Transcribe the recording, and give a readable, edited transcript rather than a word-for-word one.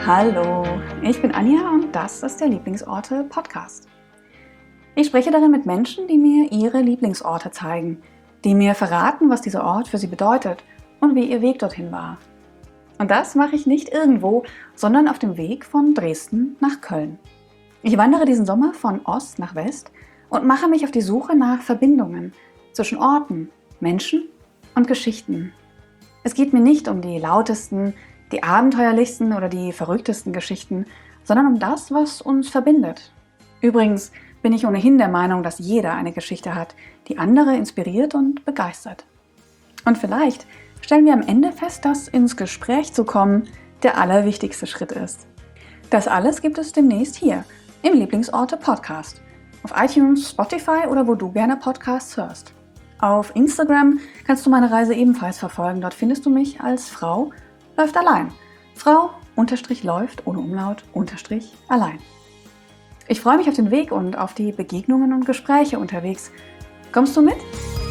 Hallo, ich bin Anja und das ist der Lieblingsorte Podcast. Ich spreche darin mit Menschen, die mir ihre Lieblingsorte zeigen, die mir verraten, was dieser Ort für sie bedeutet und wie ihr Weg dorthin war. Und das mache ich nicht irgendwo, sondern auf dem Weg von Dresden nach Köln. Ich wandere diesen Sommer von Ost nach West und mache mich auf die Suche nach Verbindungen zwischen Orten, Menschen und Geschichten. Es geht mir nicht um die lautesten, die abenteuerlichsten oder die verrücktesten Geschichten, sondern um das, was uns verbindet. Übrigens bin ich ohnehin der Meinung, dass jeder eine Geschichte hat, die andere inspiriert und begeistert. Und vielleicht stellen wir am Ende fest, dass ins Gespräch zu kommen der allerwichtigste Schritt ist. Das alles gibt es demnächst hier im Lieblingsorte Podcast, auf iTunes, Spotify oder wo du gerne Podcasts hörst. Auf Instagram kannst du meine Reise ebenfalls verfolgen. Dort findest du mich als Frau läuft allein. Frau_läuft ohne Umlaut _allein. Ich freue mich auf den Weg und auf die Begegnungen und Gespräche unterwegs. Kommst du mit?